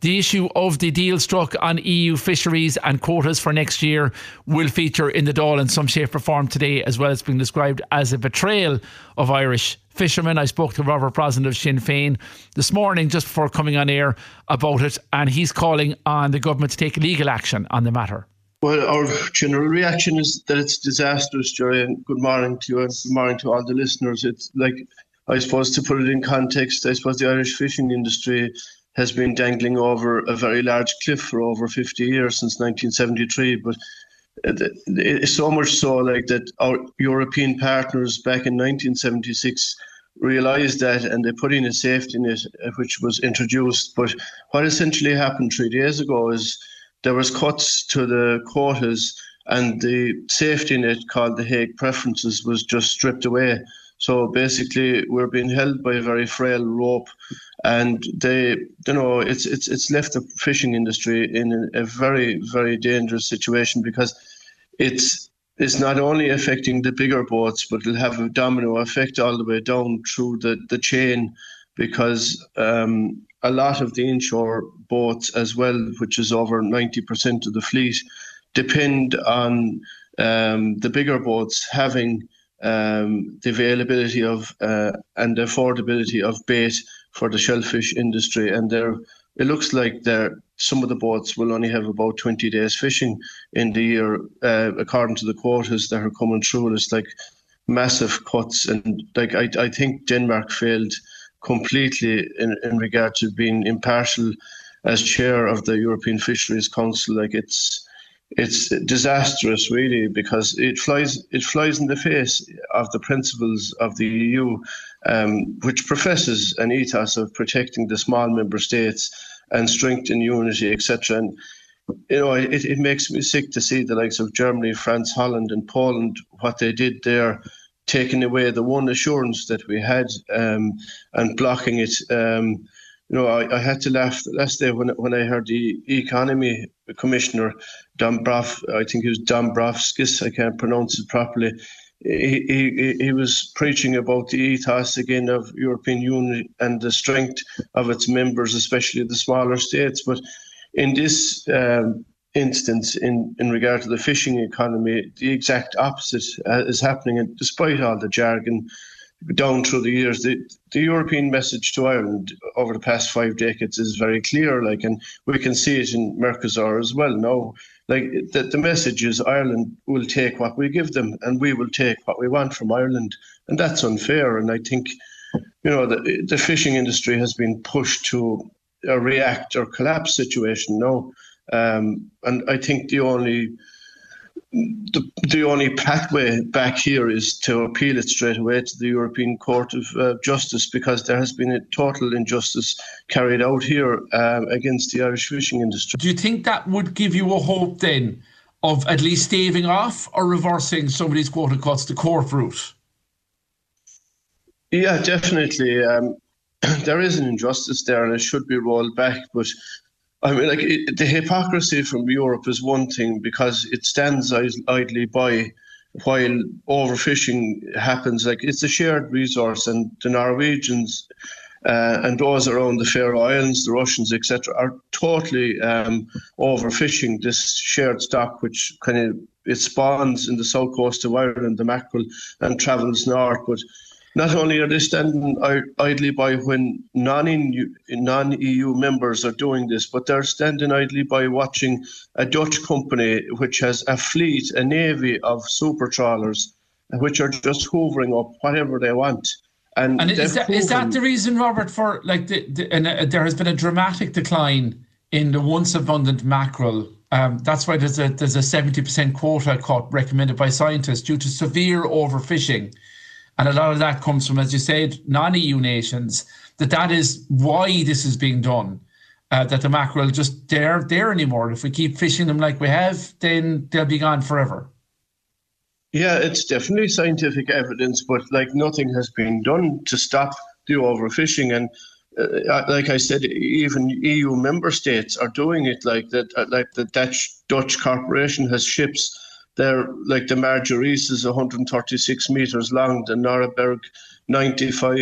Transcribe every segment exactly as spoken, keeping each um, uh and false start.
The issue of the deal struck on E U fisheries and quotas for next year will feature in the Dáil in some shape or form today, as well as being described as a betrayal of Irish fishermen. I spoke to Robert Brosnan of Sinn Féin this morning just before coming on air about it, and he's calling on the government to take legal action on the matter. Well, our general reaction is that it's disastrous, Jerry, and good morning to you and good morning to all the listeners. It's like, I suppose, to put it in context, I suppose the Irish fishing industry has been dangling over a very large cliff for over fifty years, since nineteen seventy-three. But it's so much so like that our European partners back in nineteen seventy-six realised that, and they put in a safety net which was introduced. But what essentially happened three days ago is there was cuts to the quotas, and the safety net called the Hague Preferences was just stripped away. So basically, we're being held by a very frail rope, and they, you know, it's it's it's left the fishing industry in a, a very very dangerous situation, because it's it's not only affecting the bigger boats, but it'll have a domino effect all the way down through the the chain, because um, a lot of the inshore boats as well, which is over ninety percent of the fleet, depend on um, the bigger boats having um, the availability of uh, and the affordability of bait for the shellfish industry. And there, it looks like there some of the boats will only have about twenty days fishing in the year, uh, according to the quotas that are coming through. It's like massive cuts, and like I, I think Denmark failed completely in, in regard to being impartial as chair of the European Fisheries Council. Like it's it's disastrous, really, because it flies it flies in the face of the principles of the E U, um, which professes an ethos of protecting the small member states and strengthen unity, et cetera. And you know, it, it makes me sick to see the likes of Germany, France, Holland, and Poland, what they did there, taking away the one assurance that we had um, and blocking it. Um, you know, I, I had to laugh last day when when I heard the economy commissioner, Dombrov, I think it was Dombrovskis, I can't pronounce it properly. He, he he was preaching about the ethos again of European Union and the strength of its members, especially the smaller states. But in this um, instance, in, in regard to the fishing economy, the exact opposite uh, is happening. And despite all the jargon down through the years, the, the European message to Ireland over the past five decades is very clear. Like, and we can see it in Mercosur as well now. Like the, the message is Ireland will take what we give them, and we will take what we want from Ireland, and that's unfair. And I think, you know, the, the fishing industry has been pushed to a react or collapse situation now, um, and I think the only the, the only pathway back here is to appeal it straight away to the European Court of uh, Justice, because there has been a total injustice carried out here um, against the Irish fishing industry. Do you think that would give you a hope then of at least staving off or reversing some of these quota cuts the court route? Yeah, definitely. Um, there is an injustice there, and it should be rolled back. But I mean, like it, the hypocrisy from Europe is one thing, because it stands idly by while overfishing happens. Like, it's a shared resource, and the Norwegians uh, and those around the Faroe Islands, the Russians, et cetera, are totally um, overfishing this shared stock, which kind of it spawns in the south coast of Ireland, the mackerel, and travels north. But not only are they standing idly by when non-E U members are doing this, but they're standing idly by watching a Dutch company which has a fleet, a navy of super trawlers, which are just hoovering up whatever they want. And, and is, that, is that the reason, Robert, for like the, the, and uh, there has been a dramatic decline in the once abundant mackerel? Um, that's why there's a there's a seventy percent quota cut recommended by scientists due to severe overfishing. And a lot of that comes from, as you said, non-E U nations, that that is why this is being done, uh, that the mackerel just they aren't there anymore. If we keep fishing them like we have, then they'll be gone forever. Yeah, it's definitely scientific evidence, but like nothing has been done to stop the overfishing. And uh, like I said, even E U member states are doing it. Like that, uh, like the Dutch Dutch corporation has ships. They're like the Marjories is one hundred thirty-six meters long, the Noraberg ninety-five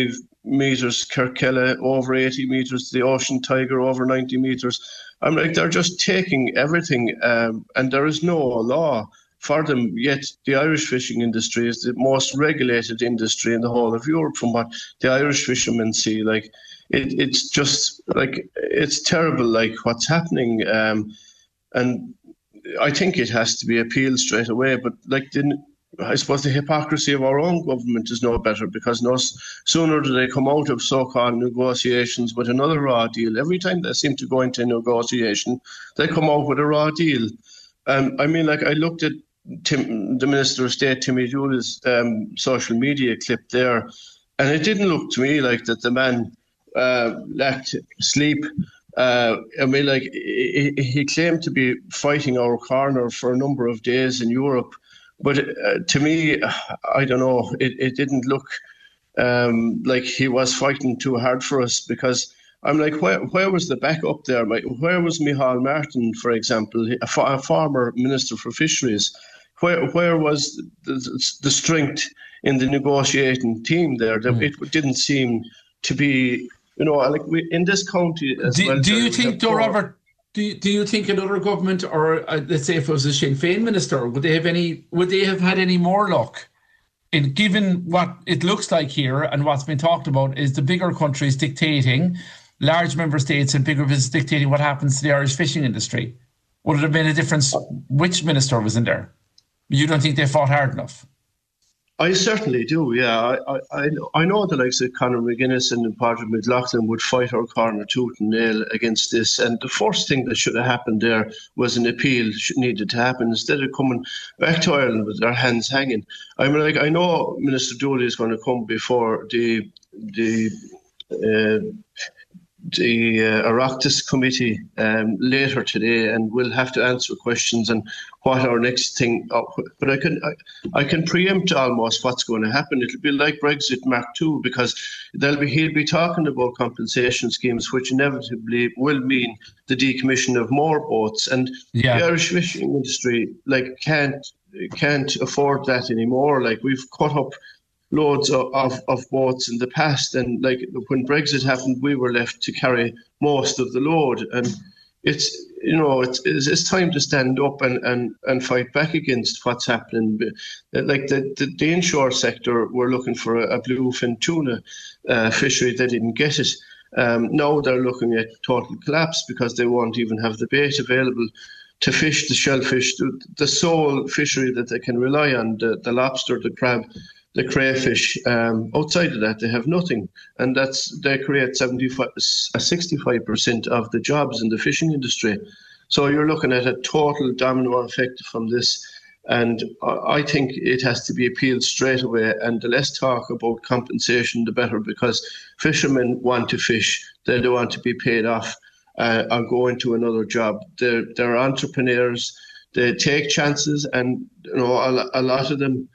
meters, Kirkella over eighty meters, the Ocean Tiger over ninety meters. I'm like, they're just taking everything, um, and there is no law for them. Yet the Irish fishing industry is the most regulated industry in the whole of Europe, from what the Irish fishermen see. Like, it, it's just like, it's terrible, like what's happening. Um, and I think it has to be appealed straight away. But like, the, I suppose the hypocrisy of our own government is no better, because no sooner do they come out of so-called negotiations with another raw deal. Every time they seem to go into a negotiation, they come out with a raw deal. Um, I mean, like, I looked at Tim, the Minister of State, Timmy Dooley's um, social media clip there, and it didn't look to me like that the man uh, lacked sleep. Uh, I mean, like, he, he claimed to be fighting our corner for a number of days in Europe. But uh, to me, I don't know, it, it didn't look um, like he was fighting too hard for us, because I'm like, where, where was the backup there? Where was Micheál Martin, for example, a, a former Minister for Fisheries? Where where was the, the strength in the negotiating team there? Mm. It didn't seem to be, you know, like we, in this county as do, well. Do you think, though, Robert, do you, do you think another government, or uh, let's say if it was a Sinn Féin minister, would they have any? Would they have had any more luck? In given what it looks like here and what's been talked about is the bigger countries dictating, large member states and bigger business dictating what happens to the Irish fishing industry. Would it have made a difference which minister was in there? You don't think they fought hard enough? I certainly do, yeah. I I, I know the likes of Conor McGuinness and Patrick McLaughlin would fight our corner tooth and nail against this. And the first thing that should have happened there was an appeal needed to happen, instead of coming back to Ireland with their hands hanging. I mean, like, I know Minister Dooley is going to come before the the uh, the uh, Oireachtas committee um, later today, and we'll have to answer questions on what our next thing. Uh, but I can I, I can preempt almost what's going to happen. It'll be like Brexit Mark two, because they'll be he'll be talking about compensation schemes, which inevitably will mean the decommission of more boats, and yeah. the Irish fishing industry like can't can't afford that anymore. Like, we've cut up loads of, of, of boats in the past, and like when Brexit happened, we were left to carry most of the load. And it's, you know, it's it's, it's time to stand up and, and, and fight back against what's happening. Like the, the, the inshore sector were looking for a, a bluefin tuna uh, fishery. They didn't get it. Um, now they're looking at total collapse, because they won't even have the bait available to fish the shellfish, the, the sole fishery that they can rely on, the, the lobster, the crab, the crayfish. Um, outside of that, they have nothing, and that's they create seventy-five, sixty-five percent of the jobs in the fishing industry. So you're looking at a total domino effect from this, and I think it has to be appealed straight away. And the less talk about compensation, the better, because fishermen want to fish; they don't want to be paid off uh, or go into another job. They're they're entrepreneurs; they take chances, and you know a, a lot of them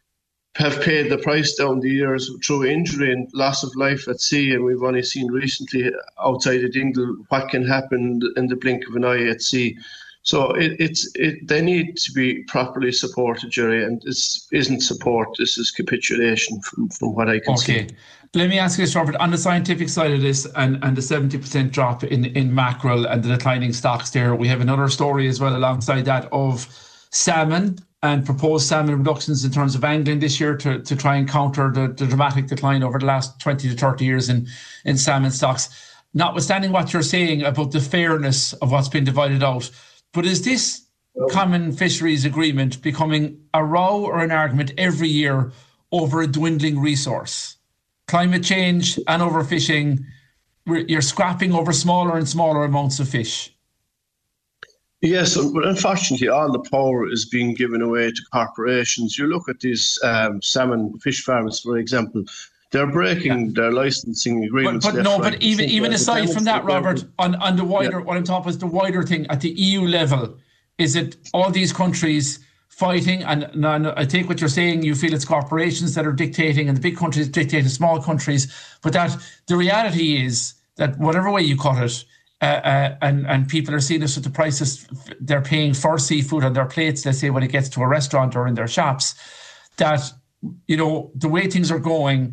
have paid the price down the years through injury and loss of life at sea. And we've only seen recently outside of Dingle what can happen in the blink of an eye at sea. So it, it's it, they need to be properly supported, Jerry, and this isn't support, this is capitulation from, from what I can okay. see. Okay, let me ask you this, Robert, on the scientific side of this and, and the seventy percent drop in, in mackerel and the declining stocks there, we have another story as well alongside that of salmon and proposed salmon reductions in terms of angling this year to, to try and counter the, the dramatic decline over the last twenty to thirty years in, in salmon stocks. Notwithstanding what you're saying about the fairness of what's been divided out, but is this common fisheries agreement becoming a row or an argument every year over a dwindling resource? Climate change and overfishing, you're scrapping over smaller and smaller amounts of fish. Yes, but unfortunately, all the power is being given away to corporations. You look at these um, salmon fish farms, for example, they're breaking yeah. their licensing agreements. But, but no, but even even aside from that, Robert, on, on the wider, yeah. what I'm talking about is the wider thing at the E U level. Is it all these countries fighting? And, and I take what you're saying, you feel it's corporations that are dictating and the big countries dictating small countries, but that the reality is that whatever way you cut it, Uh, uh, and, and people are seeing this with the prices they're paying for seafood on their plates, let's say when it gets to a restaurant or in their shops, that, you know, the way things are going,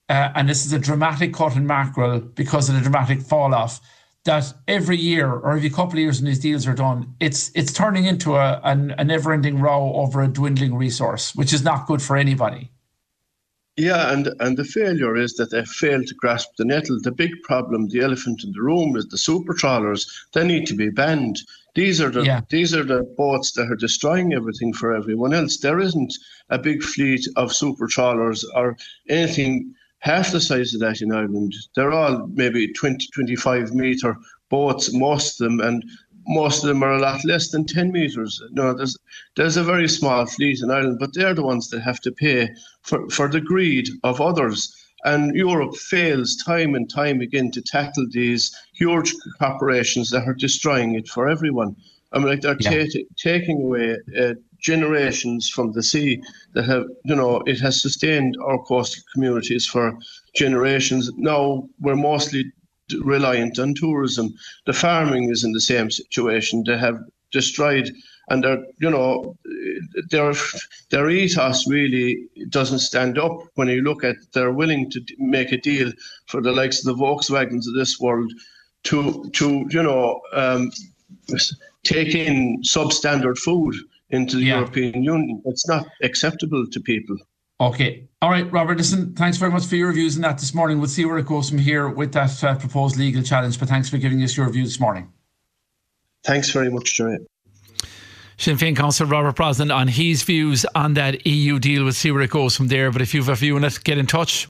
uh, and this is a dramatic cut in mackerel because of the dramatic fall off, that every year or every couple of years when these deals are done, it's it's turning into a, an, a never-ending row over a dwindling resource, which is not good for anybody. Yeah, and and the failure is that they fail to grasp the nettle. The big problem, the elephant in the room, is the super trawlers. They need to be banned. These are the yeah. these are the boats that are destroying everything for everyone else. There isn't a big fleet of super trawlers or anything half the size of that in Ireland. They're all maybe twenty, twenty-five metre boats, most of them, and most of them are a lot less than ten metres. No, there's there's a very small fleet in Ireland, but they're the ones that have to pay for, for the greed of others. And Europe fails time and time again to tackle these huge corporations that are destroying it for everyone. I mean, like they're yeah. t- taking away uh, generations from the sea that have, you know, it has sustained our coastal communities for generations. Now we're mostly reliant on tourism. The farming is in the same situation. They have destroyed, and they're, you know, their their ethos really doesn't stand up when you look at. They're willing to make a deal for the likes of the Volkswagens of this world to to you know um, take in substandard food into the yeah. European Union. It's not acceptable to people. Okay. All right, Robert, listen, thanks very much for your views on that this morning. We'll see where it goes from here with that uh, proposed legal challenge, but thanks for giving us your views this morning. Thanks very much, Jerry. Sinn Féin Councillor Robert Brosnan on his views on that E U deal. We'll see where it goes from there. But if you have a view on it, get in touch.